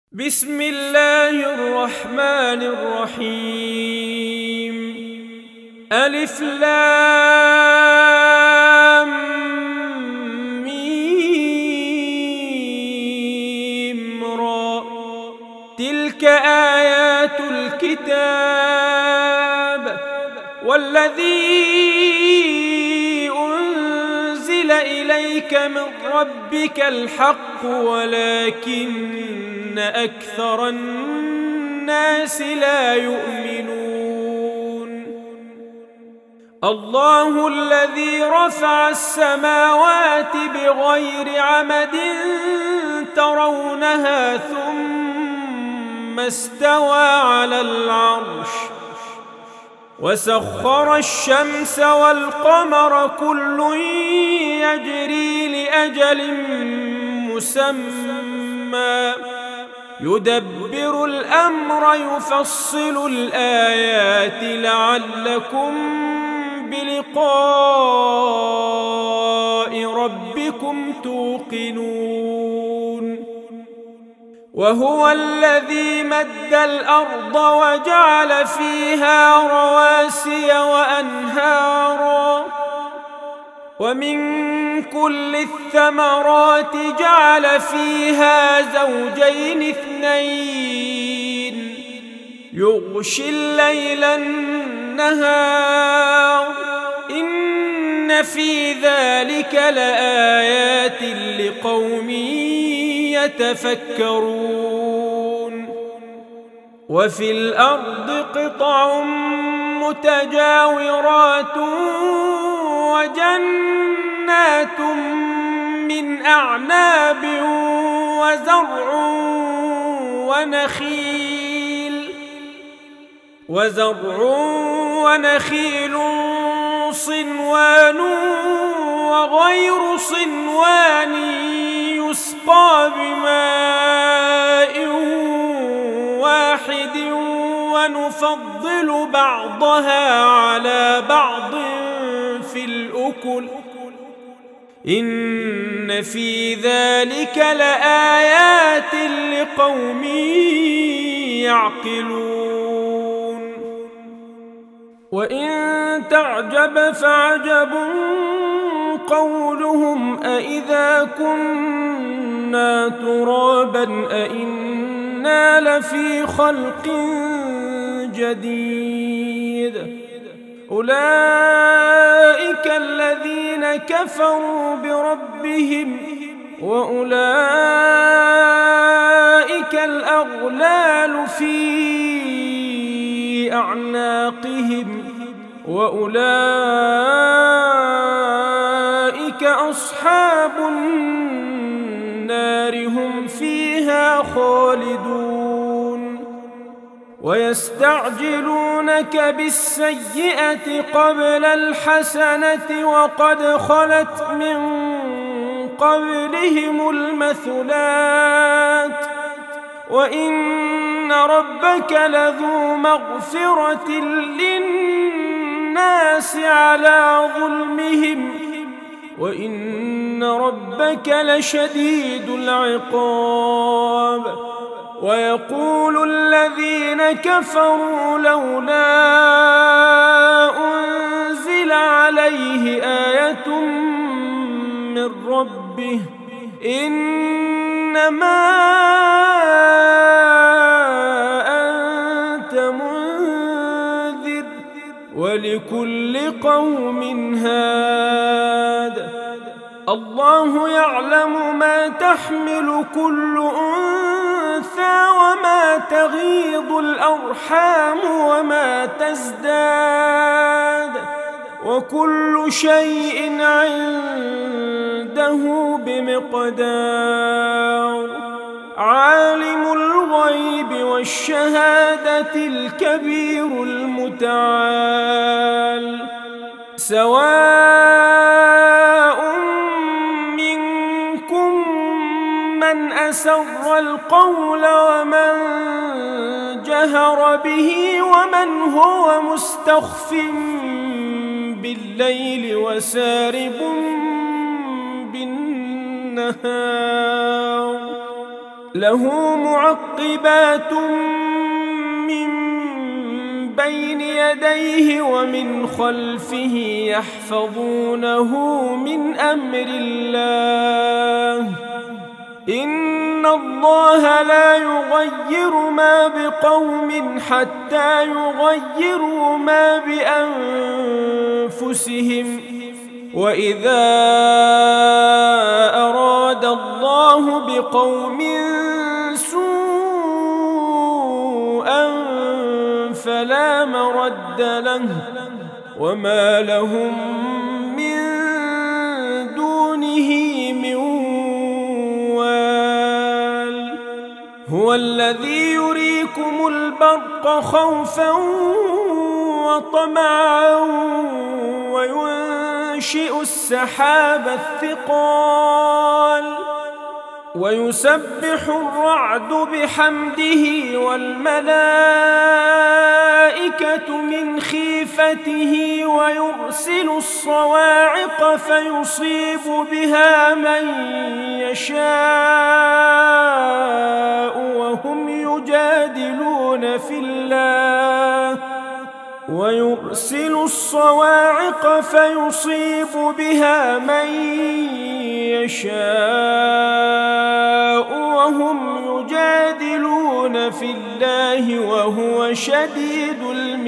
بسم الله الرحمن الرحيم. ألف لام ميم را. تلك آيات الكتاب والذي أنزل إليك من ربك الحق ولكن أكثر الناس لا يؤمنون. الله الذي رفع السماوات بغير عمد ترونها ثم استوى على العرش وسخر الشمس والقمر كل يجري لأجل مسمى يدبر الأمر يفصل الآيات لعلكم بلقاء ربكم توقنون. وهو الذي مد الأرض وجعل فيها رواسي وأنهارا ومن كل الثمرات جعل فيها زوجين اثنين يغشي الليل النهار إن في ذلك لآيات لقوم يتفكرون. وفي الأرض قطع متجاورات وجنات من أعناب وزرع ونخيل صنوان وغير صنوان يسقى بماء واحد ونفضل بعضها على بعض في الأكل إن في ذلك لآيات لقوم يعقلون. وإن تعجب فعجب قولهم أإذا كنا ترابا أإنا لفي خلق جديد. أولئك الذين كفروا بربهم وأولئك الأغلال في أعناقهم وأولئك أصحاب النار هم فيها خالدون. ويستعجلونك بالسيئة قبل الحسنة وقد خلت من قبلهم المثلات وإن ربك لذو مغفرة للناس على ظلمهم وإن ربك لشديد العقاب. ويقول الذين كفروا لولا أنزل عليه آية من ربه إنما أنت منذر ولكل قوم هاد. الله يعلم ما تحمل كل أنثى وما تغيض الأرحام وما تزداد وكل شيء عنده بمقدار. عالم الغيب والشهادة الكبير المتعال. سواء من أسر القول ومن جهر به ومن هو مستخف بالليل وسارب بالنهار. له معقبات من بين يديه ومن خلفه يحفظونه من أمر الله إن الله لا يغير ما بقوم حتى يغيروا ما بأنفسهم وإذا أراد الله بقوم سوءا فلا مرد له وما لهم من دونه من وال هو الذي يريكم البرق خوفا وطمعا وينشئ السحاب الثقال ويسبح الرعد بحمده والملائكة من خيفته ويرسل الصواعق فيصيب بها من يشاء وهم يجادلون في الله ويرسل الصواعق فيصيب بها من يشاء وهم يجادلون في الله وهو شديد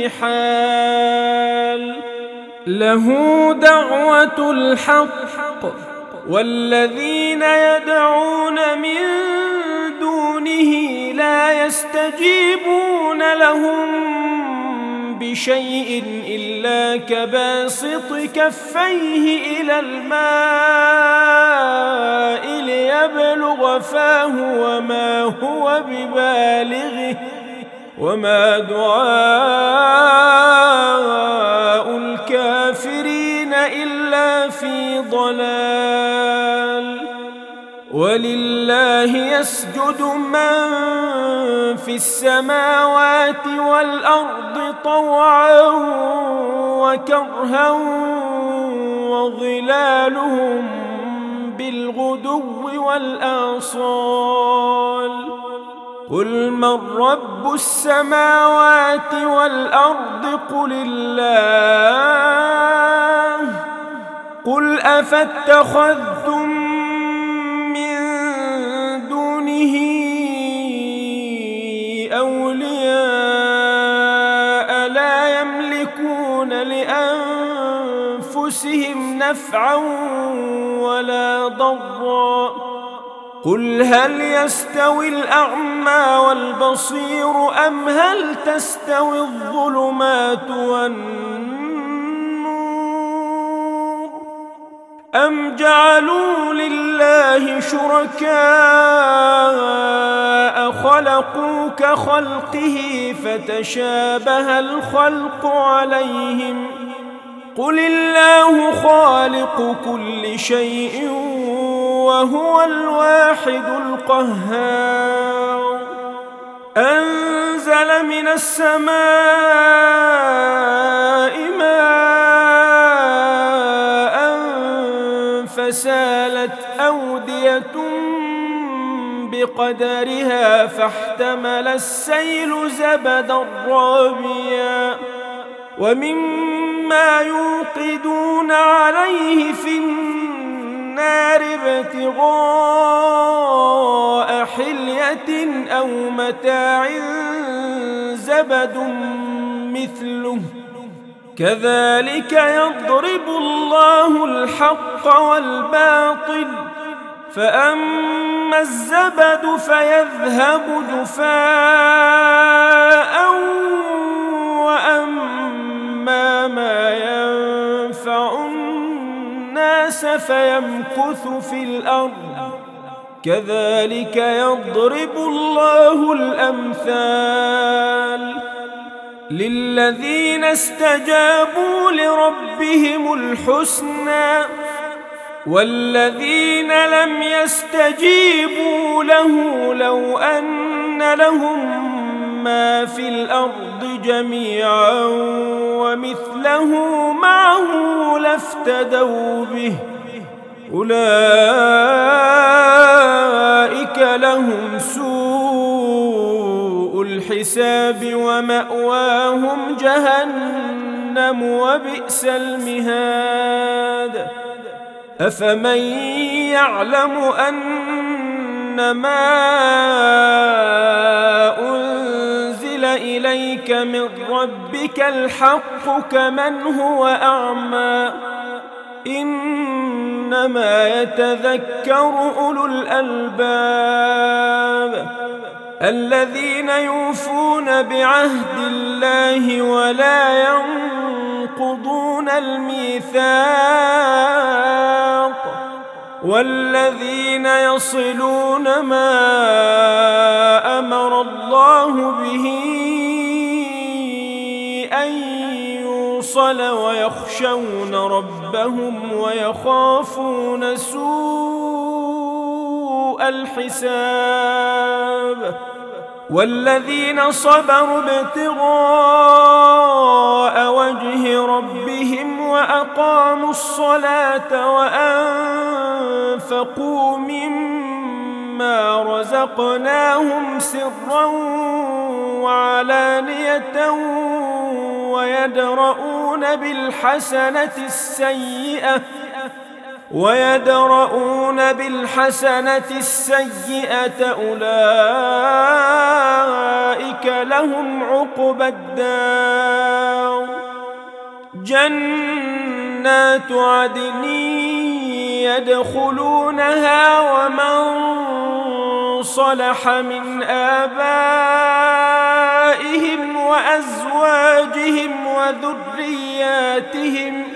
المحال له دعوة الحق والذين يدعون من دونه لا يستجيبون لهم بشيء إلا كباسط كفيه إلى الماء ليبلغ فاه وما هو ببالغه وما دعاء الكافرين إلا في ضلال ولله يسجد من في السماوات والأرض طوعا وكرها وظلالهم بالغدو والآصال قل من رب السماوات والأرض قل الله قل أفاتخذتم من دونه أولياء لا يملكون لأنفسهم نفعا ولا ضرا قل هل يستوي الأعمى والبصير أم هل تستوي الظلمات والنور أم جعلوا لله شركاء خلقوا كخلقه فتشابه الخلق عليهم قل الله خالق كل شيء وهو الواحد القهار أنزل من السماء ماء فسالت أودية بقدرها فاحتمل السيل زبدا رابيا ومما يوقدون عليه في النار ابتغاء حلية أو متاع زبد مثله كذلك يضرب الله الحق والباطل فأما الزبد فيذهب جفاء وأما ما ينفع الناس فيمكث في الأرض كذلك يضرب الله الأمثال للذين استجابوا لربهم الحسنى والذين لم يستجيبوا له لو أن لهم ما في الأرض جميعا ومثله معه لافتدوا به أولئك لهم سوء الحساب ومأواهم جهنم وبئس المهاد أفمن يعلم أنما أنزل إليك من ربك الحق كمن هو أعمى إنما يتذكر أولو الألباب الذين يوفون بعهد الله ولا ينقضون الميثاق والذين يصلون ما أمر الله به أن يوصل ويخشون ربهم ويخافون سوء الحساب والذين صبروا ابتغاء وجه ربهم وأقاموا الصلاة وأنفقوا مما رزقناهم سرا وعلانية ويدرؤون بالحسنة السيئة أولئك لهم عقبى الدار جنات عدن يدخلونها ومن صلح من آبائهم وأزواجهم وذرياتهم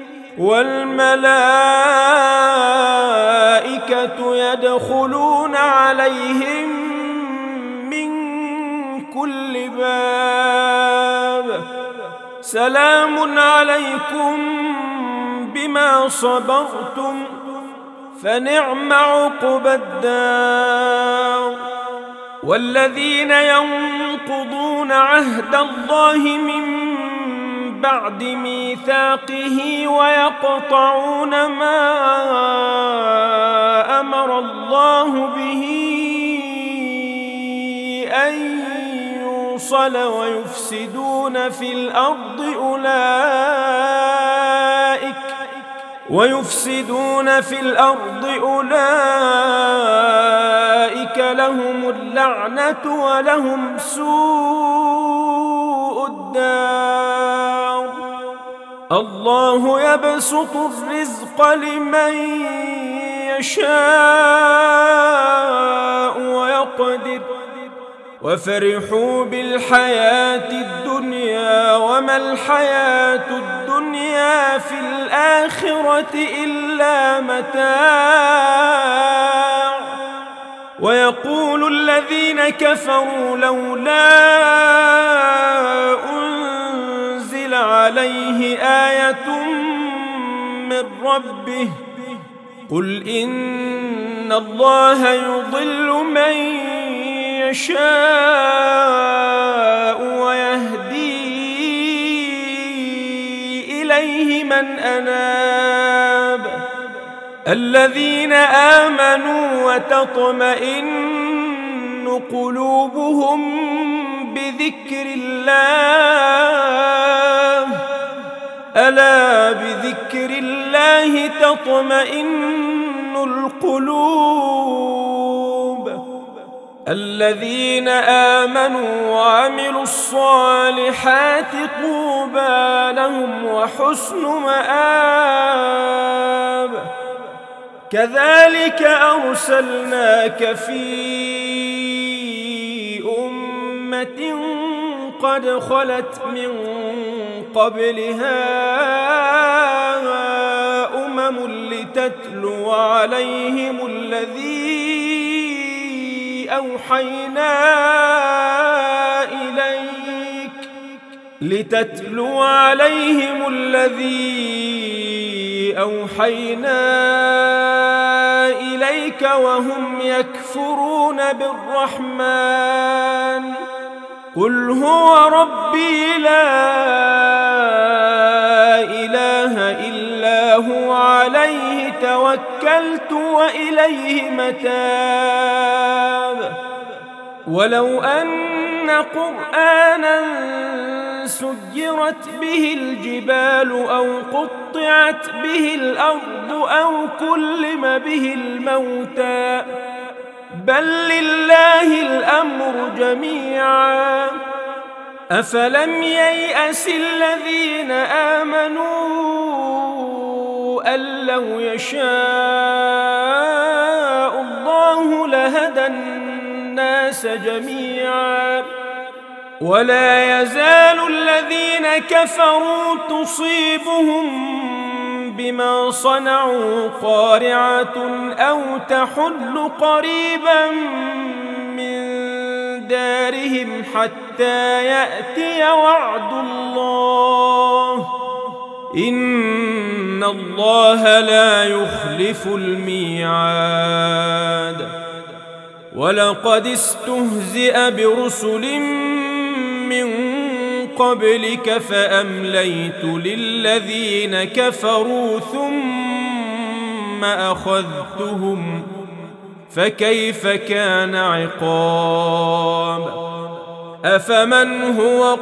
والملائكة يدخلون عليهم من كل باب سلام عليكم بما صبرتم فنعم عقبى الدار والذين ينقضون عهد الله من بعد ميثاقه ويقطعون ما أمر الله به أن يوصل ويفسدون في الأرض أولئك لهم اللعنة ولهم سوء الدار الله يبسط الرزق لمن يشاء ويقدر وفرحوا بالحياة الدنيا وما الحياة الدنيا في الآخرة إلا متاع ويقول الذين كفروا لولا أنزل عليه آية من ربه قل إن الله يضل من يشاء ويهدي إليه من أناب الذين آمنوا وتطمئن قلوبهم بذكر الله ألا بذكر الله تطمئن القلوب الذين آمنوا وعملوا الصالحات طوبى لهم وحسن مآب كذلك أرسلناك في أمة قد خلت من قبلها لتتلو عليهم الذي أوحينا إليك وهم يكفرون بالرحمن قل هو ربي لا إله إلا الله عليه توكلت وإليه متاب. ولو أن قرآنا سيرت به الجبال أو قطعت به الأرض أو كلم به الموتى بل لله الأمر جميعا. أفلم ييأس الذين آمنوا أن لو يشاء الله لهدى الناس جميعا. ولا يزال الذين كفروا تصيبهم بما صنعوا قارعة أو تحل قريبا من دارهم حتى يأتي وعد الله إن الله لا يخلف الميعاد. ولقد استهزئ برسل من قبلك فأمليت للذين كفروا ثم أخذتهم فكيف كان عقاب. أفمن هو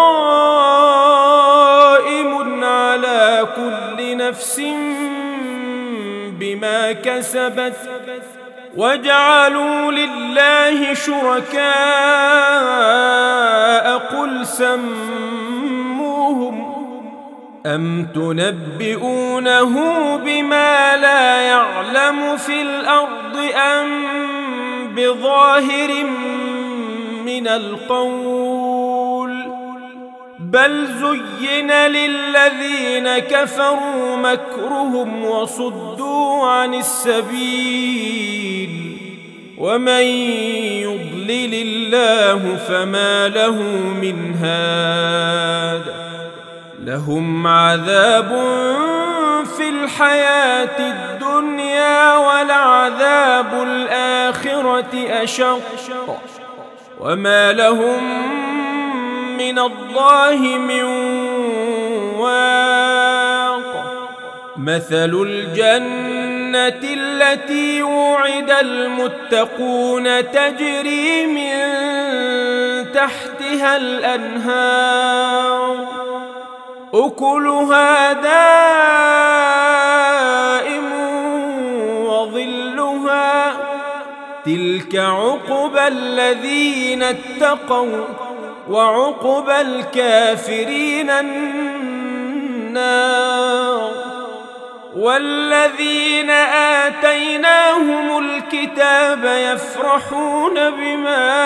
قائم على كل نفس بما كسبت وجعلوا لله شركاء قل سموهم أم تنبئونه بما لا يعلم في الأرض أم بظاهر من القول بل زين للذين كفروا مكرهم وصدوا عن السبيل ومن يضلل الله فما له من هاد. لهم عذاب في الحياة الدنيا ولعذاب الآخرة أشق وما لهم من الله من واق. مثل الجنة التي وعد المتقون تجري من تحتها الأنهار أكلها دائم وظلها تلك عقبى الذين اتقوا وعقبى الكافرين النار. والذين آتيناهم الكتاب يفرحون بما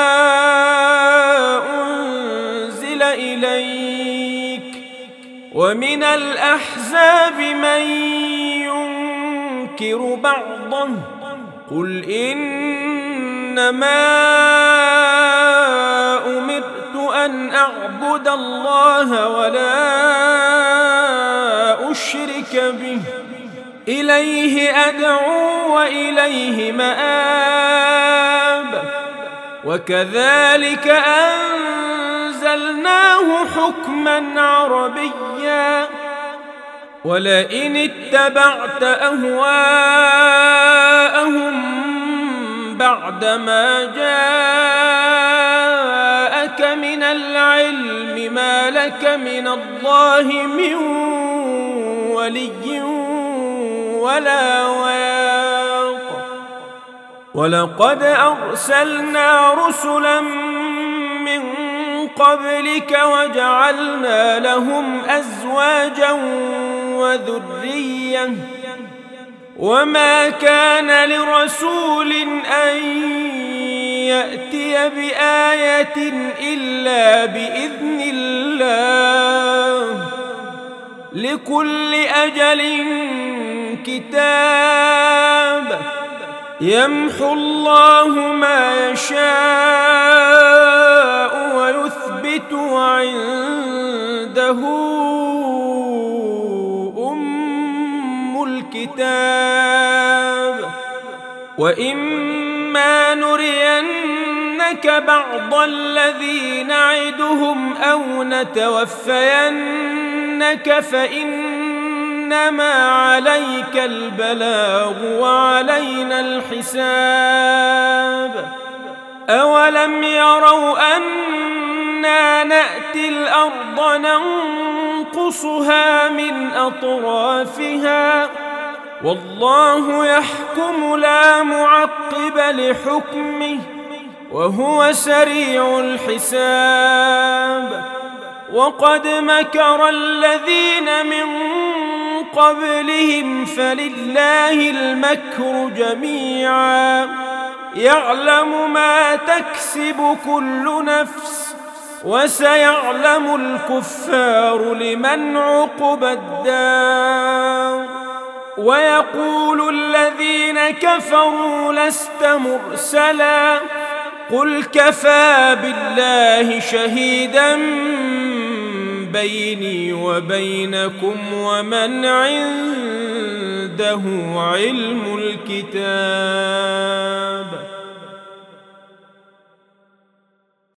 أنزل إليك ومن الأحزاب من ينكر بعضه قل إنما أمرت أن أعبد الله ولا أشرك به إليه أدعو وإليه مآب. وكذلك أنزلناه حكما عربيا ولئن اتبعت أهواءهم بعدما جاءك من العلم ما لك من الله من ولي ولا واق. ولقد أرسلنا رسلا من قبلك وجعلنا لهم أزواجا وذرية وما كان لرسول أن يأتي بآية إلا بإذن الله لكل أجل كتاب يمحو الله ما يشاء ويثبت وعنده أم الكتاب. وإما نرينك بعض الذي نعدهم أو نتوفينك فإنما إنما عليك البلاغ وعلينا الحساب أولم يروا أنا نأتي الأرض ننقصها من أطرافها والله يحكم لا معقب لحكمه وهو سريع الحساب وقد مكر الذين من قبلهم فلله المكر جميعا يعلم ما تكسب كل نفس وسيعلم الكفار لمن عقبى الدار ويقول الذين كفروا لست مرسلا قل كفى بالله شهيدا بيني وبينكم ومن عنده علم الكتاب